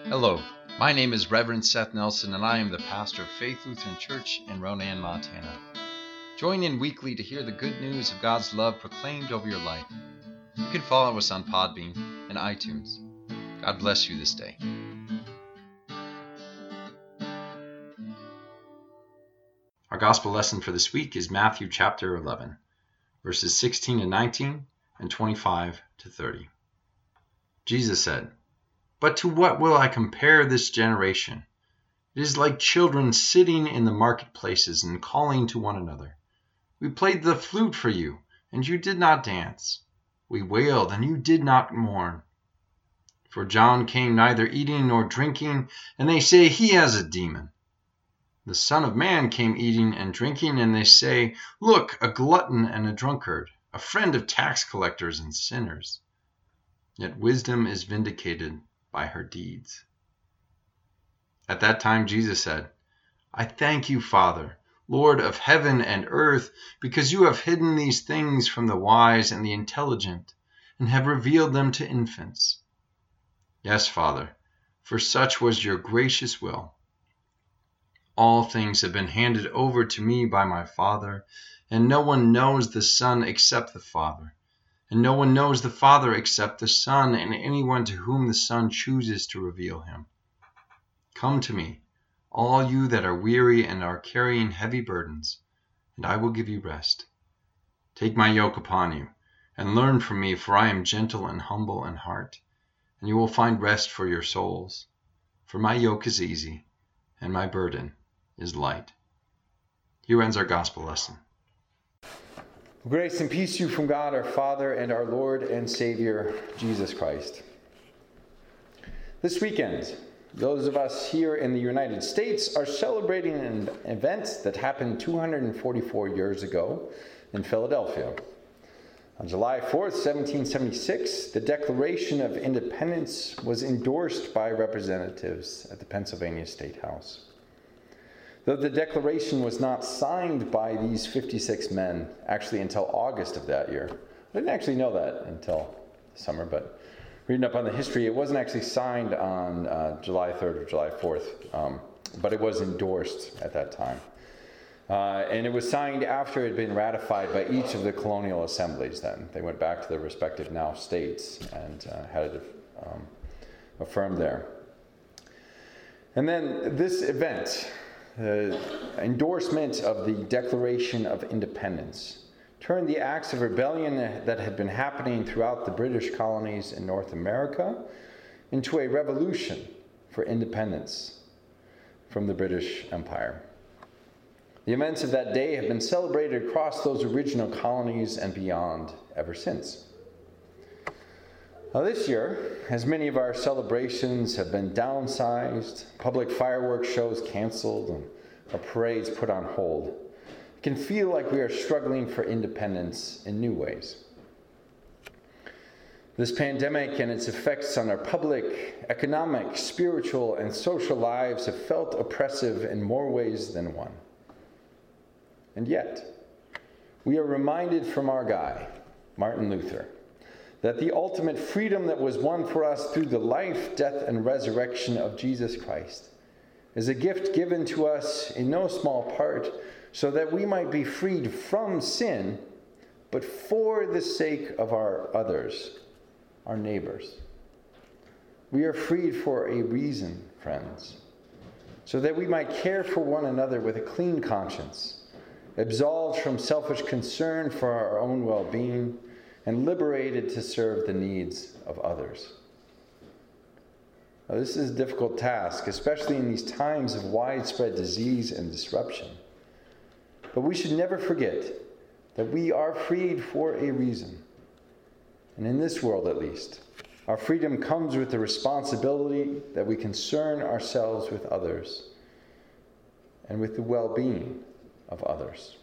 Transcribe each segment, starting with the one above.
Hello, my name is Reverend Seth Nelson, and I am the pastor of Faith Lutheran Church in Ronan, Montana. Join in weekly to hear the good news of God's love proclaimed over your life. You can follow us on Podbean and iTunes. God bless you this day. Our gospel lesson for this week is Matthew chapter 11, verses 16 to 19 and 25 to 30. Jesus said, "But to what will I compare this generation? It is like children sitting in the marketplaces and calling to one another. We played the flute for you, and you did not dance. We wailed, and you did not mourn. For John came neither eating nor drinking, and they say he has a demon. The Son of Man came eating and drinking, and they say, 'Look, a glutton and a drunkard, a friend of tax collectors and sinners.' Yet wisdom is vindicated by her deeds." At that time Jesus said, "I thank you, Father, Lord of heaven and earth, because you have hidden these things from the wise and the intelligent, and have revealed them to infants. Yes, Father, for such was your gracious will. All things have been handed over to me by my Father, and no one knows the Son except the Father, and no one knows the Father except the Son, and anyone to whom the Son chooses to reveal him. Come to me, all you that are weary and are carrying heavy burdens, and I will give you rest. Take my yoke upon you, and learn from me, for I am gentle and humble in heart, and you will find rest for your souls. For my yoke is easy, and my burden is light." Here ends our gospel lesson. Grace and peace to you from God our Father and our Lord and Savior, Jesus Christ. This weekend, those of us here in the United States are celebrating an event that happened 244 years ago in Philadelphia. On July 4th, 1776, the Declaration of Independence was endorsed by representatives at the Pennsylvania State House. Though the Declaration was not signed by these 56 men actually until August of that year. I didn't actually know that until the summer, but reading up on the history, it wasn't actually signed on July 3rd or July 4th, but it was endorsed at that time. And it was signed after it had been ratified by each of the colonial assemblies then. They went back to their respective now states and had it affirmed there. And then this event, the endorsement of the Declaration of Independence, turned the acts of rebellion that had been happening throughout the British colonies in North America into a revolution for independence from the British Empire. The events of that day have been celebrated across those original colonies and beyond ever since. Now this year, as many of our celebrations have been downsized, public fireworks shows canceled, and our parades put on hold, it can feel like we are struggling for independence in new ways. This pandemic and its effects on our public, economic, spiritual, and social lives have felt oppressive in more ways than one. And yet, we are reminded from our guy, Martin Luther, that the ultimate freedom that was won for us through the life, death, and resurrection of Jesus Christ is a gift given to us in no small part so that we might be freed from sin, but for the sake of our others, our neighbors. We are freed for a reason, friends, so that we might care for one another with a clean conscience, absolved from selfish concern for our own well-being, and liberated to serve the needs of others. Now, this is a difficult task, especially in these times of widespread disease and disruption. But we should never forget that we are freed for a reason. And in this world, at least, our freedom comes with the responsibility that we concern ourselves with others and with the well-being of others.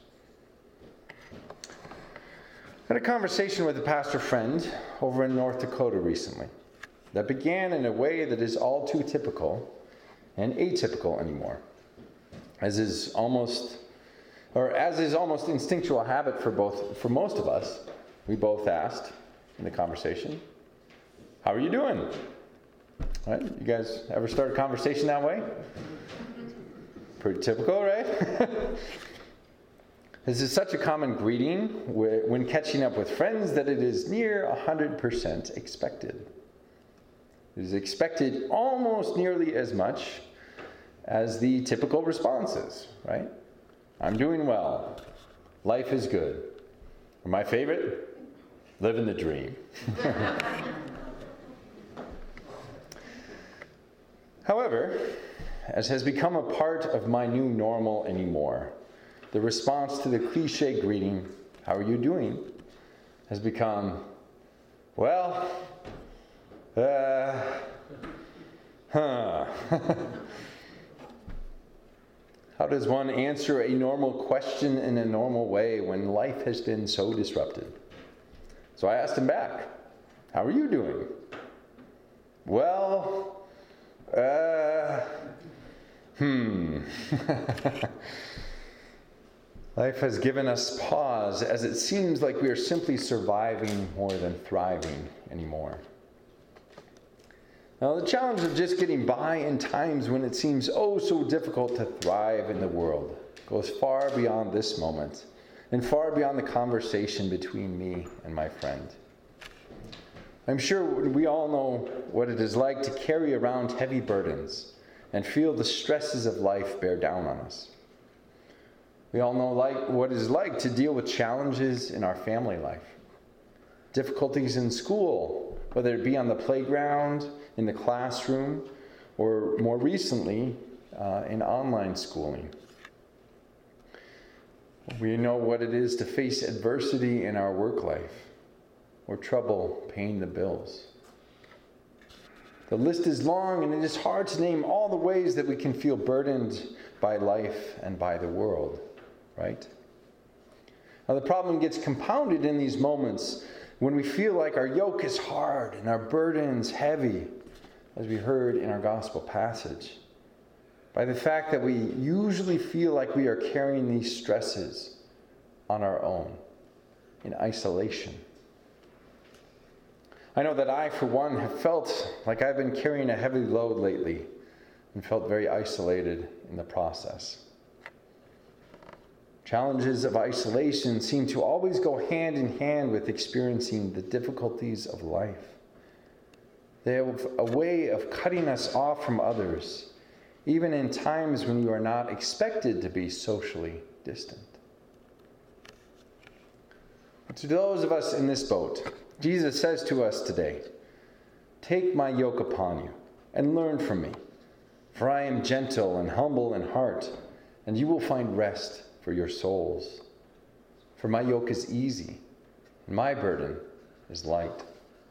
I had a conversation with a pastor friend over in North Dakota recently that began in a way that is all too typical and atypical anymore, as is almost instinctual habit for most of us. We both asked in the conversation, "How are you doing?" Right? You guys ever start a conversation that way? Pretty typical, right? This is such a common greeting when catching up with friends that it is near 100% expected. It is expected almost nearly as much as the typical responses, right? I'm doing well. Life is good. Or my favorite, living the dream. However, as has become a part of my new normal anymore, the response to the cliche greeting, how are you doing, has become, well, How does one answer a normal question in a normal way when life has been so disrupted? So I asked him back, how are you doing? Well, Life has given us pause, as it seems like we are simply surviving more than thriving anymore. Now, the challenge of just getting by in times when it seems oh so difficult to thrive in the world goes far beyond this moment and far beyond the conversation between me and my friend. I'm sure we all know what it is like to carry around heavy burdens and feel the stresses of life bear down on us. We all know what it is like to deal with challenges in our family life, difficulties in school, whether it be on the playground, in the classroom, or more recently, in online schooling. We know what it is to face adversity in our work life, or trouble paying the bills. The list is long, and it is hard to name all the ways that we can feel burdened by life and by the world, right? Now, the problem gets compounded in these moments when we feel like our yoke is hard and our burdens heavy, as we heard in our gospel passage, by the fact that we usually feel like we are carrying these stresses on our own, in isolation. I know that I, for one, have felt like I've been carrying a heavy load lately and felt very isolated in the process. Challenges of isolation seem to always go hand in hand with experiencing the difficulties of life. They have a way of cutting us off from others, even in times when you are not expected to be socially distant. To those of us in this boat, Jesus says to us today, "Take my yoke upon you and learn from me, for I am gentle and humble in heart, and you will find rest for your souls. For my yoke is easy, and my burden is light."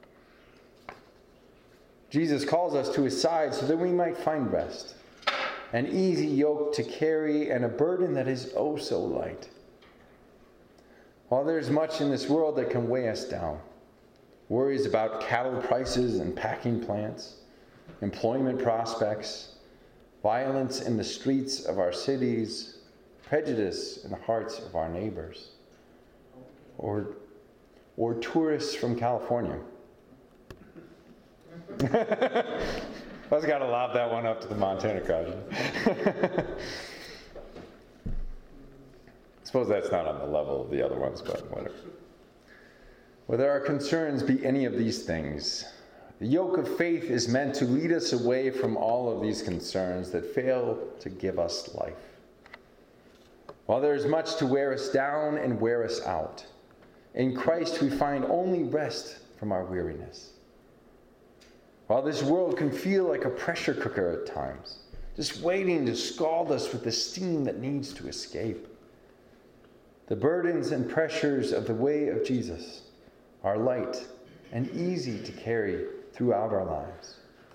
Jesus calls us to his side so that we might find rest, an easy yoke to carry, and a burden that is oh so light. While there's much in this world that can weigh us down, worries about cattle prices and packing plants, employment prospects, violence in the streets of our cities, prejudice in the hearts of our neighbors, or tourists from California. I was got to lob that one up to the Montana crowd. I suppose that's not on the level of the other ones, but whatever. Whether our concerns be any of these things, the yoke of faith is meant to lead us away from all of these concerns that fail to give us life. While there is much to wear us down and wear us out, in Christ we find only rest from our weariness. While this world can feel like a pressure cooker at times, just waiting to scald us with the steam that needs to escape, the burdens and pressures of the way of Jesus are light and easy to carry throughout our lives.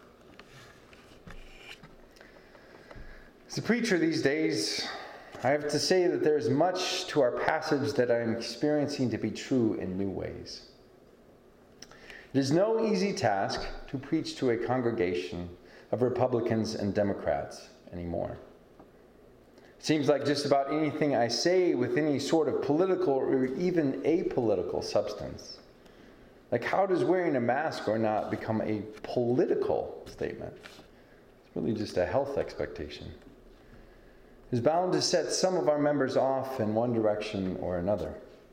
As a preacher these days, I have to say that there is much to our passage that I am experiencing to be true in new ways. It is no easy task to preach to a congregation of Republicans and Democrats anymore. It seems like just about anything I say with any sort of political or even apolitical substance, Like, how does wearing a mask or not become a political statement? It's really just a health expectation. It's bound to set some of our members off in one direction or another.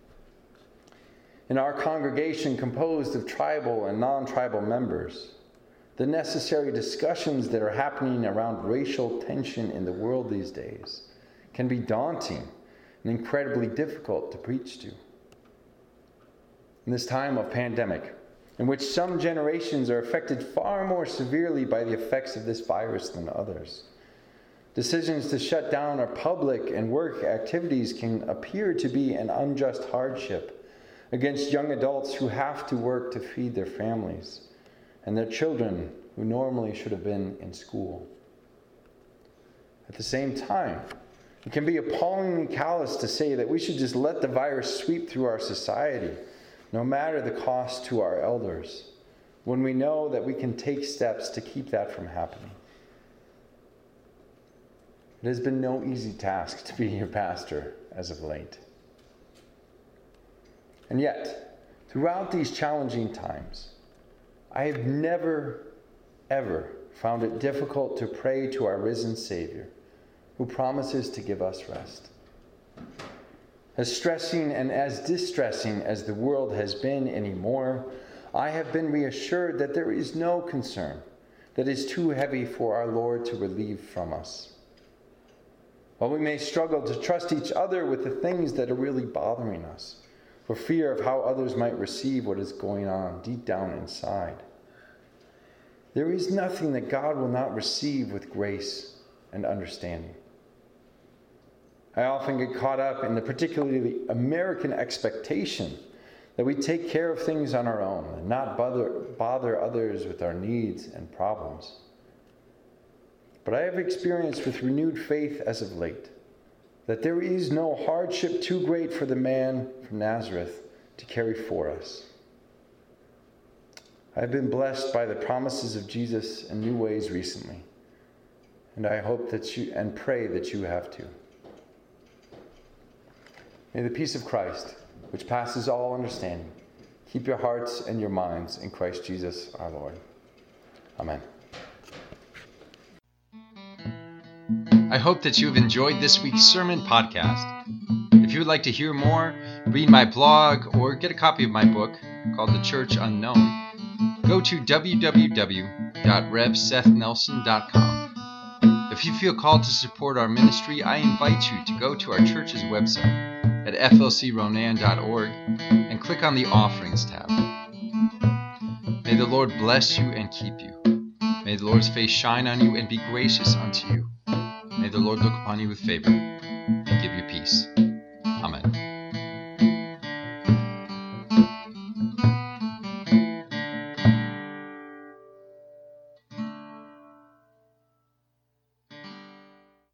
In our congregation composed of tribal and non-tribal members, the necessary discussions that are happening around racial tension in the world these days can be daunting and incredibly difficult to preach to. In this time of pandemic, in which some generations are affected far more severely by the effects of this virus than others, decisions to shut down our public and work activities can appear to be an unjust hardship against young adults who have to work to feed their families and their children who normally should have been in school. At the same time, it can be appallingly callous to say that we should just let the virus sweep through our society, no matter the cost to our elders, when we know that we can take steps to keep that from happening. It has been no easy task to be your pastor as of late. And yet, throughout these challenging times, I have never, ever found it difficult to pray to our risen Savior, who promises to give us rest. As stressing and as distressing as the world has been anymore, I have been reassured that there is no concern that is too heavy for our Lord to relieve from us. While we may struggle to trust each other with the things that are really bothering us, for fear of how others might receive what is going on deep down inside, there is nothing that God will not receive with grace and understanding. I often get caught up in the particularly American expectation that we take care of things on our own and not bother others with our needs and problems. But I have experienced with renewed faith as of late that there is no hardship too great for the man from Nazareth to carry for us. I have been blessed by the promises of Jesus in new ways recently, and I hope that you and pray that you have too. May the peace of Christ, which passes all understanding, keep your hearts and your minds in Christ Jesus our Lord. Amen. I hope that you have enjoyed this week's sermon podcast. If you would like to hear more, read my blog, or get a copy of my book called The Church Unknown, go to www.revsethnelson.com. If you feel called to support our ministry, I invite you to go to our church's website at flcronan.org and click on the Offerings tab. May the Lord bless you and keep you. May the Lord's face shine on you and be gracious unto you. May the Lord look upon you with favor